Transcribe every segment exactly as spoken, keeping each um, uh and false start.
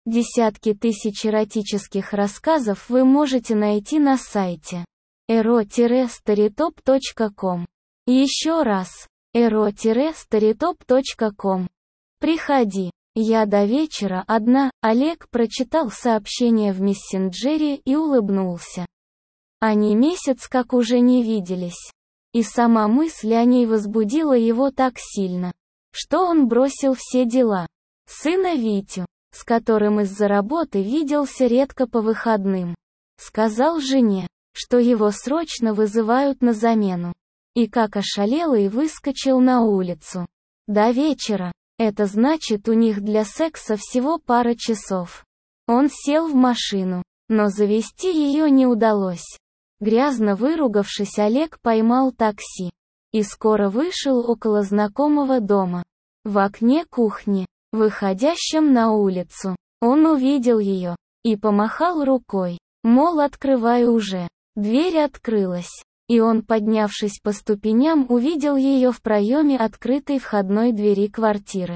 Десятки тысяч эротических рассказов вы можете найти на сайте эро старитоп точка ком. Еще раз, эро старитоп точка ком. Приходи. Я до вечера одна. Олег прочитал сообщение в мессенджере и улыбнулся. Они месяц как уже не виделись. И сама мысль о ней возбудила его так сильно, что он бросил все дела. Сына Витю, с которым из-за работы виделся редко по выходным, сказал жене, что его срочно вызывают на замену. И как ошалелый выскочил на улицу. До вечера. Это значит, у них для секса всего пара часов. Он сел в машину, но завести ее не удалось. Грязно выругавшись, Олег поймал такси. И скоро вышел около знакомого дома. В окне кухни, выходящем на улицу, он увидел ее. И помахал рукой, мол, открывай уже. Дверь открылась. И он, поднявшись по ступеням, увидел ее в проеме открытой входной двери квартиры,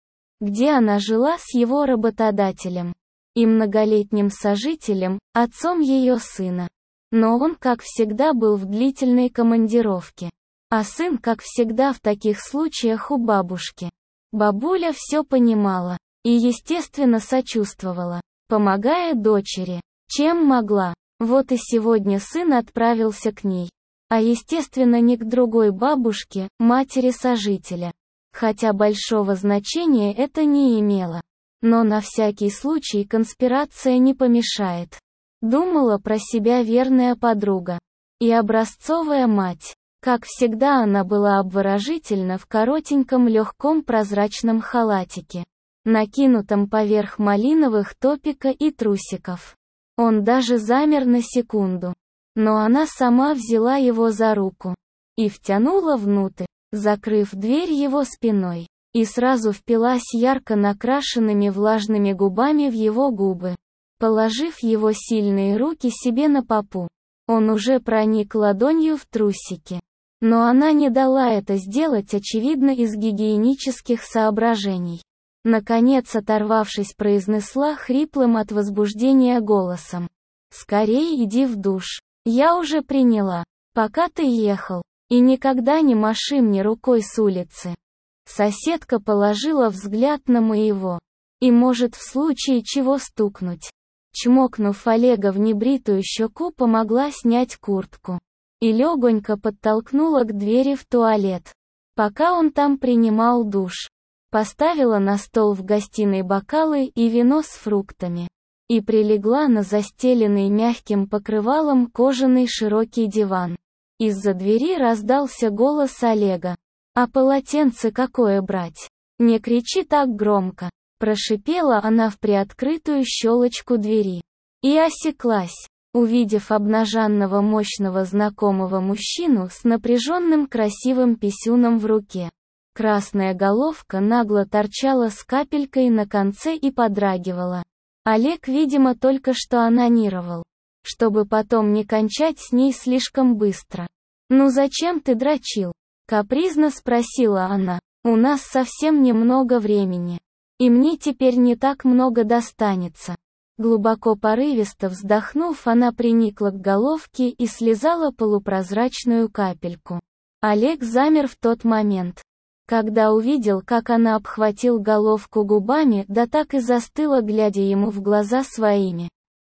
где она жила с его работодателем и многолетним сожителем, отцом ее сына. Но он, как всегда, был в длительной командировке. А сын, как всегда в таких случаях, у бабушки. Бабуля все понимала и, естественно, сочувствовала, помогая дочери, чем могла. Вот и сегодня сын отправился к ней. А естественно не к другой бабушке, матери сожителя. Хотя большого значения это не имело. Но на всякий случай конспирация не помешает. Думала про себя верная подруга. И образцовая мать. Как всегда, она была обворожительна в коротеньком легком прозрачном халатике, накинутом поверх малиновых топика и трусиков. Он даже замер на секунду. Но она сама взяла его за руку и втянула внутрь, закрыв дверь его спиной, и сразу впилась ярко накрашенными влажными губами в его губы, положив его сильные руки себе на попу. Он уже проник ладонью в трусики. Но она не дала это сделать, очевидно, из гигиенических соображений. Наконец, оторвавшись, произнесла хриплым от возбуждения голосом: «Скорее иди в душ. Я уже приняла, пока ты ехал, и никогда не маши мне рукой с улицы». Соседка положила взгляд на моего. И может в случае чего стукнуть. Чмокнув Олега в небритую щеку, помогла снять куртку. И легонько подтолкнула к двери в туалет. Пока он там принимал душ. Поставила на стол в гостиной бокалы и вино с фруктами. И прилегла на застеленный мягким покрывалом кожаный широкий диван. Из-за двери раздался голос Олега. «А полотенце какое брать? Не кричи так громко», — прошипела она в приоткрытую щелочку двери. И осеклась, увидев обнаженного мощного знакомого мужчину с напряженным красивым писюном в руке. Красная головка нагло торчала с капелькой на конце и подрагивала. Олег, видимо, только что анонировал, чтобы потом не кончать с ней слишком быстро. «Ну зачем ты дрочил?» — капризно спросила она. «У нас совсем немного времени. И мне теперь не так много достанется». Глубоко порывисто вздохнув, она приникла к головке и слезала полупрозрачную капельку. Олег замер в тот момент, когда увидел, как она обхватил головку губами, да так и застыла, глядя ему в глаза своими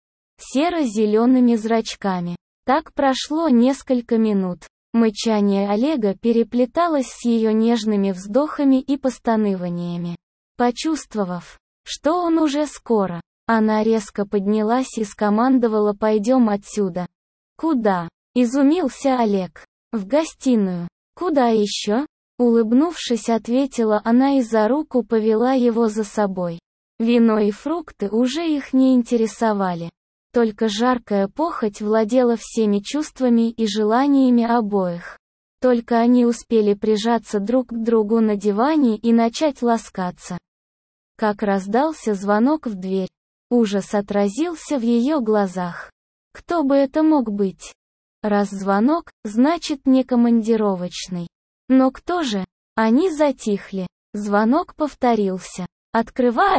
серо-зелеными зрачками. Так прошло несколько минут. Мычание Олега переплеталось с ее нежными вздохами и постанываниями. Почувствовав, что он уже скоро, она резко поднялась и скомандовала: «Пойдем отсюда». «Куда?» — изумился Олег. «В гостиную». «Куда еще?» — улыбнувшись, ответила она и за руку повела его за собой. Вино и фрукты уже их не интересовали. Только жаркая похоть владела всеми чувствами и желаниями обоих. Только они успели прижаться друг к другу на диване и начать ласкаться, как раздался звонок в дверь. Ужас отразился в ее глазах. Кто бы это мог быть? Раз звонок, значит не командировочный. Но кто же? Они затихли. Звонок повторился. «Открывай!»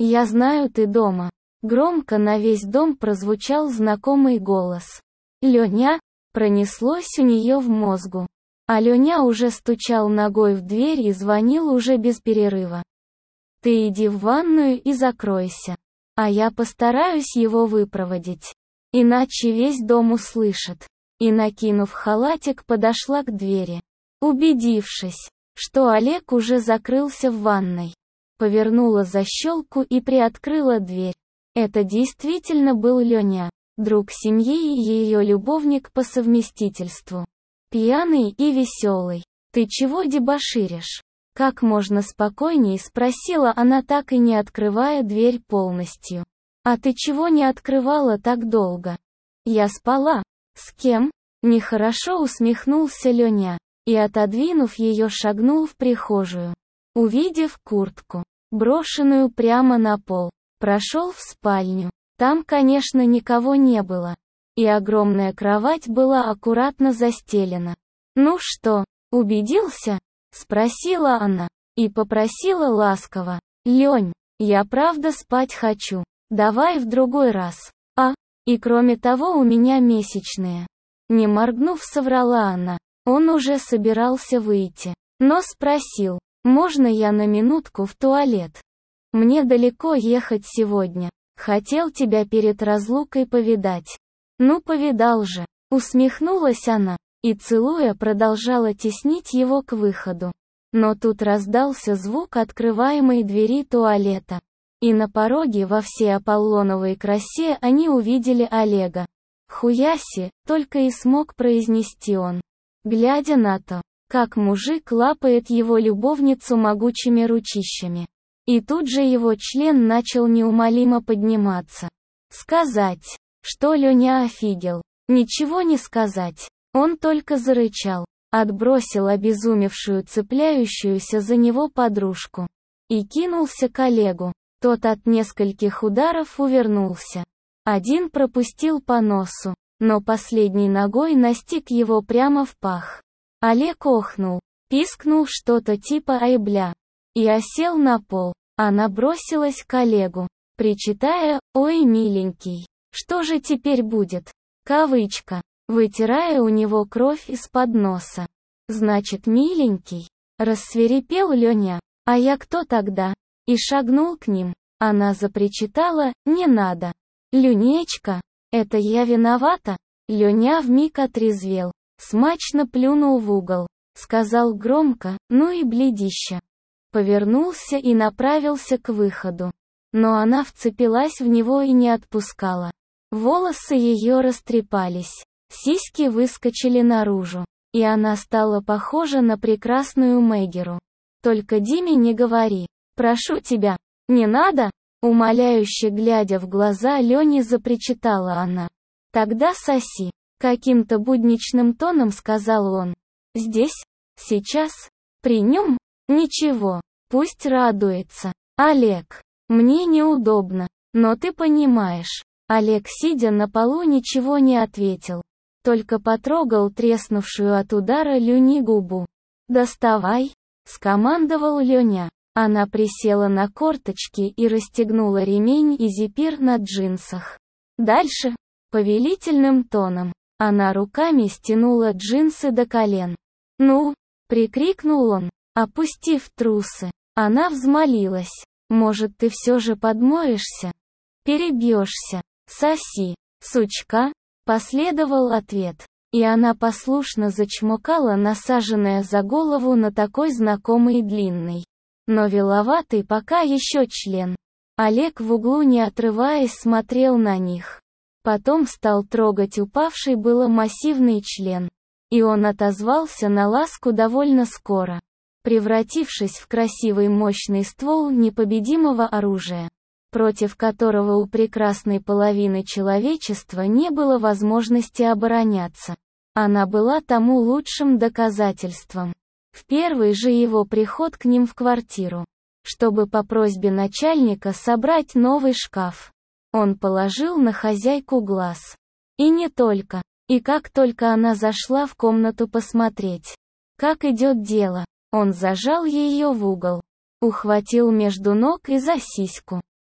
«Я знаю, ты дома». Громко на весь дом прозвучал знакомый голос. «Лёня?» Пронеслось у неё в мозгу. А Лёня уже стучал ногой в дверь и звонил уже без перерыва. «Ты иди в ванную и закройся. А я постараюсь его выпроводить. Иначе весь дом услышит». И, накинув халатик, подошла к двери. Убедившись, что Олег уже закрылся в ванной, повернула защёлку и приоткрыла дверь. Это действительно был Лёня, друг семьи и её любовник по совместительству. Пьяный и весёлый. «Ты чего дебоширишь?» Как можно спокойней спросила она, так и не открывая дверь полностью. «А ты чего не открывала так долго?» «Я спала». «С кем?» Нехорошо усмехнулся Лёня, и, отодвинув её, шагнул в прихожую. Увидев куртку, брошенную прямо на пол, прошёл в спальню. Там, конечно, никого не было. И огромная кровать была аккуратно застелена. «Ну что, убедился?» — спросила она, и попросила ласково. «Лёнь, я правда спать хочу. Давай в другой раз. А, и кроме того у меня месячные». Не моргнув, соврала она. Он уже собирался выйти, но спросил: «Можно я на минутку в туалет? Мне далеко ехать сегодня. Хотел тебя перед разлукой повидать». «Ну повидал же», — усмехнулась она, и, целуя, продолжала теснить его к выходу. Но тут раздался звук открываемой двери туалета. И на пороге во всей аполлоновой красе они увидели Олега. «Хуяси», — только и смог произнести он, глядя на то, как мужик лапает его любовницу могучими ручищами. И тут же его член начал неумолимо подниматься. Сказать, что Лёня офигел? Ничего не сказать. Он только зарычал, отбросил обезумевшую цепляющуюся за него подружку и кинулся к Олегу. Тот от нескольких ударов увернулся. Один пропустил по носу, но последней ногой настиг его прямо в пах. Олег охнул, пискнул что-то типа «ай бля» и осел на пол. Она бросилась к Олегу, причитая: «Ой, миленький, что же теперь будет?» Кавычка, вытирая у него кровь из-под носа. «Значит, миленький?» Рассвирепел Лёня. «А я кто тогда?» И шагнул к ним. Она запричитала: «Не надо. Лёнечка, это я виновата». Лёня вмиг отрезвел, смачно плюнул в угол, сказал громко: «Ну и блядища». Повернулся и направился к выходу. Но она вцепилась в него и не отпускала. Волосы её растрепались, сиськи выскочили наружу, и она стала похожа на прекрасную Мегеру. «Только Диме не говори. Прошу тебя. Не надо!» Умоляюще глядя в глаза Лёне, запричитала она. «Тогда соси», — каким-то будничным тоном сказал он. «Здесь? Сейчас? При нём? Ничего, пусть радуется. Олег, мне неудобно, но ты понимаешь». Олег, сидя на полу, ничего не ответил, только потрогал треснувшую от удара Люни губу. «Доставай», — скомандовал Лёня. Она присела на корточки и расстегнула ремень и зипир на джинсах. Дальше, повелительным тоном, она руками стянула джинсы до колен. «Ну!» — прикрикнул он, опустив трусы. Она взмолилась: «Может, ты все же подмоешься? Перебьешься. Соси, сучка!» Последовал ответ, и она послушно зачмокала насаженная за голову на такой знакомый длинный, но веловатый пока еще член. Олег в углу, не отрываясь, смотрел на них. Потом стал трогать упавший было массивный член. И он отозвался на ласку довольно скоро, превратившись в красивый мощный ствол непобедимого оружия, против которого у прекрасной половины человечества не было возможности обороняться. Она была тому лучшим доказательством. В первый же его приход к ним в квартиру, чтобы по просьбе начальника собрать новый шкаф, он положил на хозяйку глаз. И не только. И как только она зашла в комнату посмотреть, как идет дело, он зажал ее в угол, ухватил между ног и за сиську,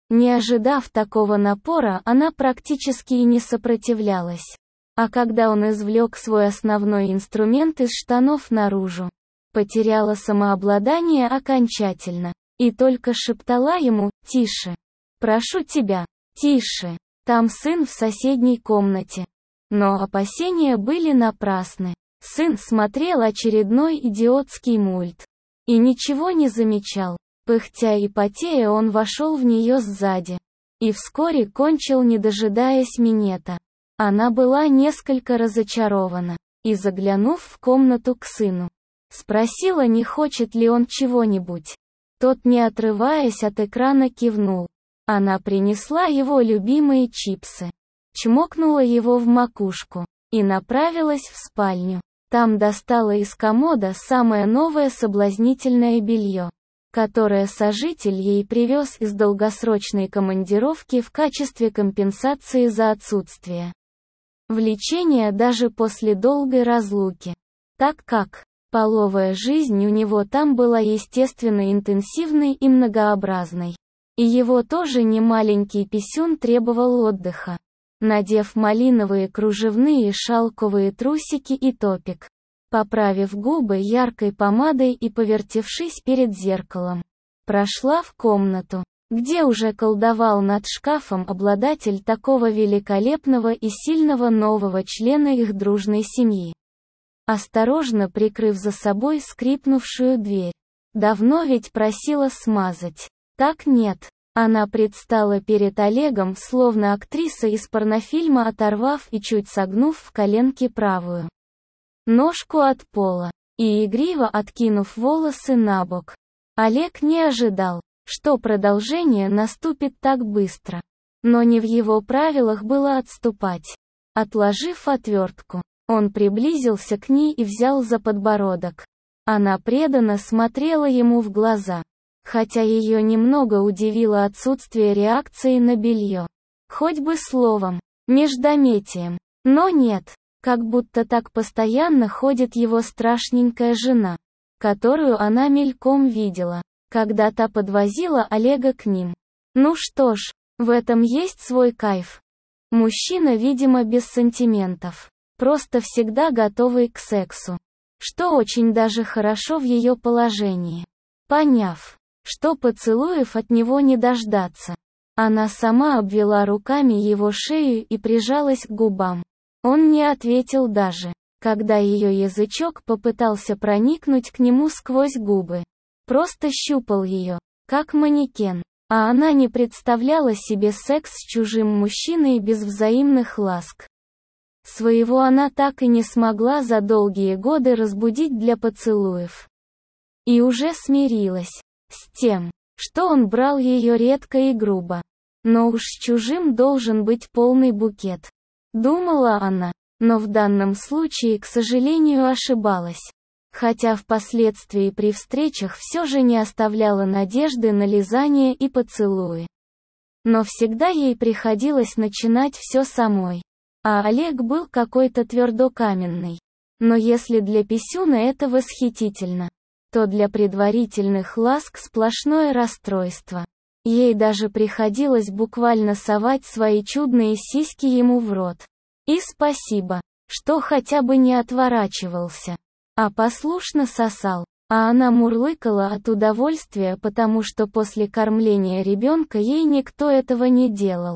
Не ожидав такого напора, она практически и не сопротивлялась. А когда он извлек свой основной инструмент из штанов наружу, потеряла самообладание окончательно. И только шептала ему: «Тише. Прошу тебя, тише. Там сын в соседней комнате». Но опасения были напрасны. Сын смотрел очередной идиотский мульт. И ничего не замечал. Пыхтя и потея он вошел в нее сзади. И вскоре кончил, не дожидаясь минета. Она была несколько разочарована. И, заглянув в комнату к сыну, спросила, не хочет ли он чего-нибудь. Тот, не отрываясь от экрана, кивнул. Она принесла его любимые чипсы, чмокнула его в макушку и направилась в спальню. Там достала из комода самое новое соблазнительное белье, которое сожитель ей привез из долгосрочной командировки в качестве компенсации за отсутствие влечения даже после долгой разлуки. Так как половая жизнь у него там была естественно интенсивной и многообразной. И его тоже немаленький писюн требовал отдыха. Надев малиновые кружевные шелковые трусики и топик, поправив губы яркой помадой и повертевшись перед зеркалом, прошла в комнату, где уже колдовал над шкафом обладатель такого великолепного и сильного нового члена их дружной семьи. Осторожно прикрыв за собой скрипнувшую дверь. Давно ведь просила смазать. Так нет. Она предстала перед Олегом, словно актриса из порнофильма, оторвав и чуть согнув в коленке правую ножку от пола и игриво откинув волосы набок. Олег не ожидал, что продолжение наступит так быстро. Но не в его правилах было отступать. Отложив отвертку, он приблизился к ней и взял за подбородок. Она преданно смотрела ему в глаза, хотя ее немного удивило отсутствие реакции на белье. Хоть бы словом, междометием. Но нет, как будто так постоянно ходит его страшненькая жена, которую она мельком видела, когда та подвозила Олега к ним. Ну что ж, в этом есть свой кайф. Мужчина, видимо, без сантиментов. Просто всегда готовый к сексу. Что очень даже хорошо в ее положении. Поняв, что поцелуев от него не дождаться, она сама обвела руками его шею и прижалась к губам. Он не ответил даже, когда ее язычок попытался проникнуть к нему сквозь губы. Просто щупал ее, как манекен. А она не представляла себе секс с чужим мужчиной без взаимных ласк. Своего она так и не смогла за долгие годы разбудить для поцелуев. И уже смирилась с тем, что он брал ее редко и грубо. Но уж с чужим должен быть полный букет. Думала она, но в данном случае, к сожалению, ошибалась. Хотя впоследствии при встречах все же не оставляла надежды на лизание и поцелуи. Но всегда ей приходилось начинать все самой. А Олег был какой-то твердокаменный. Но если для писюна это восхитительно, то для предварительных ласк сплошное расстройство. Ей даже приходилось буквально совать свои чудные сиськи ему в рот. И спасибо, что хотя бы не отворачивался, а послушно сосал. А она мурлыкала от удовольствия, потому что после кормления ребенка ей никто этого не делал.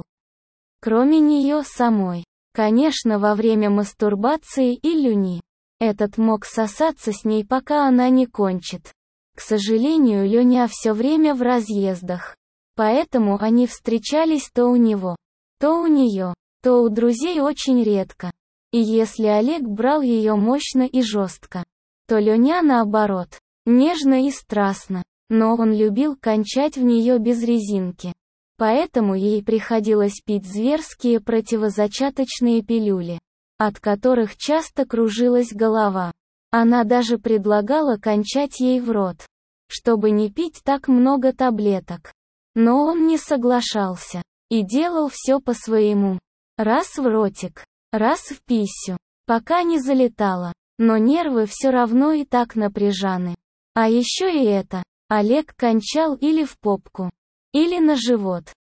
Кроме нее самой. Конечно, во время мастурбации и люни. Этот мог сосаться с ней, пока она не кончит. К сожалению, Леня все время в разъездах. Поэтому они встречались то у него, то у нее, то у друзей очень редко. И если Олег брал ее мощно и жестко, то Леня наоборот, нежно и страстно. Но он любил кончать в нее без резинки. Поэтому ей приходилось пить зверские противозачаточные пилюли, от которых часто кружилась голова. Она даже предлагала кончать ей в рот, чтобы не пить так много таблеток. Но он не соглашался и делал все по-своему. Раз в ротик, раз в писю, пока не залетало. Но нервы все равно и так напряжаны. А еще и это. Олег кончал или в попку, или на живот,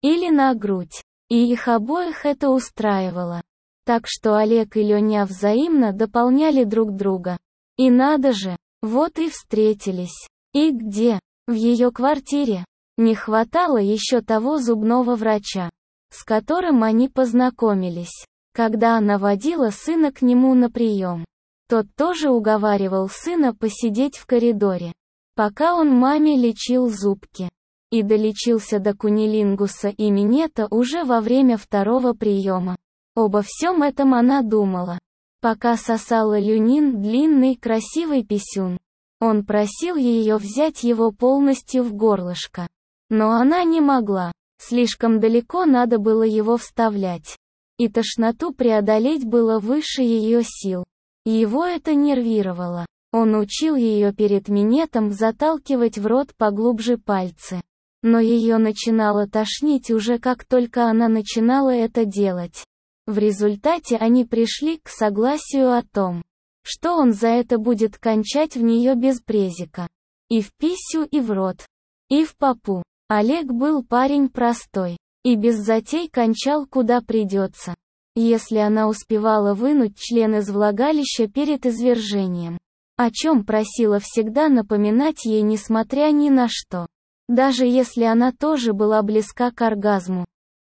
или на грудь. И их обоих это устраивало. Так что Олег и Леня взаимно дополняли друг друга. И надо же, вот и встретились. И где? В ее квартире. Не хватало еще того зубного врача, с которым они познакомились, когда она водила сына к нему на прием. Тот тоже уговаривал сына посидеть в коридоре, пока он маме лечил зубки. И долечился до кунилингуса и минета уже во время второго приема. Обо всем этом она думала, пока сосала Люнин длинный красивый писюн. Он просил ее взять его полностью в горлышко. Но она не могла. Слишком далеко надо было его вставлять. И тошноту преодолеть было выше ее сил. Его это нервировало. Он учил ее перед минетом заталкивать в рот поглубже пальцы. Но ее начинало тошнить уже как только она начинала это делать. В результате они пришли к согласию о том, что он за это будет кончать в нее без презика. И в писю, и в рот, и в попу. Олег был парень простой, и без затей кончал куда придется, если она успевала вынуть член из влагалища перед извержением. О чем просила всегда напоминать ей несмотря ни на что. Даже если она тоже была близка к оргазму.